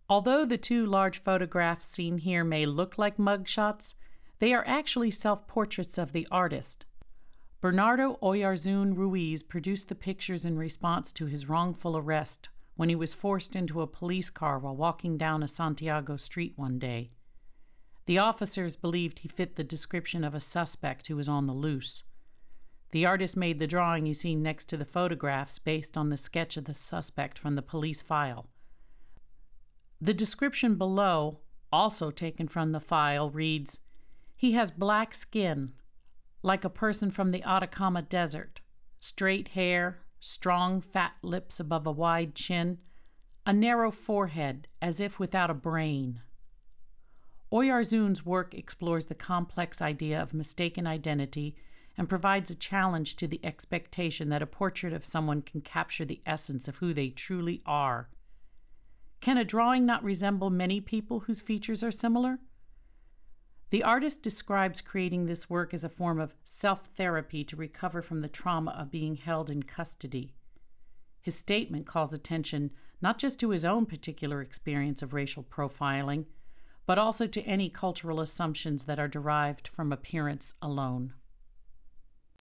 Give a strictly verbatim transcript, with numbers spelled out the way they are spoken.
Although the two large photographs seen here may look like mugshots, they are actually self-portraits of the artist. Bernardo Oyarzun Ruiz produced the pictures in response to his wrongful arrest when he was forced into a police car while walking down a Santiago street one day. The officers believed he fit the description of a suspect who was on the loose. The artist made the drawing you see next to the photographs based on the sketch of the suspect from the police file. The description below, also taken from the file, reads, "He has black skin, like a person from the Atacama Desert, straight hair, strong fat lips above a wide chin, a narrow forehead as if without a brain." Oyarzun's work explores the complex idea of mistaken identity and provides a challenge to the expectation that a portrait of someone can capture the essence of who they truly are. Can a drawing not resemble many people whose features are similar? The artist describes creating this work as a form of self-therapy to recover from the trauma of being held in custody. His statement calls attention not just to his own particular experience of racial profiling, but also to any cultural assumptions that are derived from appearance alone.